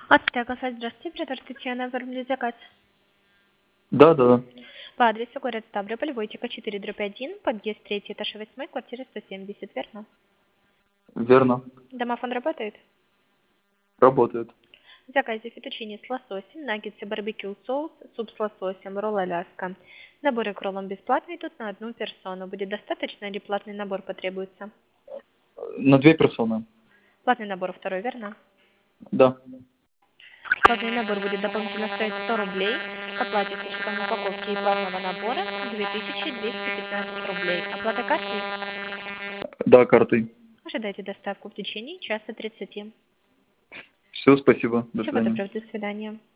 Астекоса, здравствуйте, оператор Татьяна, оформили заказ. Да. По адресу город Ставрополь, Войтека 4/1, подъезд 3, этаж 8, квартира 170, верно? Верно. Домофон работает? Работает. В заказе фетучини с лососем, наггетсы барбекю соус, суп с лососем, ролл Аляска. Наборы к роллам бесплатные, тут на одну персону. Будет достаточно или платный набор потребуется? На 2 персоны. Платный набор второй, верно? Да. Платный набор будет дополнительно стоить 100 рублей. К оплате с учетом упаковки и платного набора 2215 рублей. Оплата картой? Да, картой. Ожидайте доставку в течение часа 30. Все, спасибо. До Всего свидания. доброго, до свидания.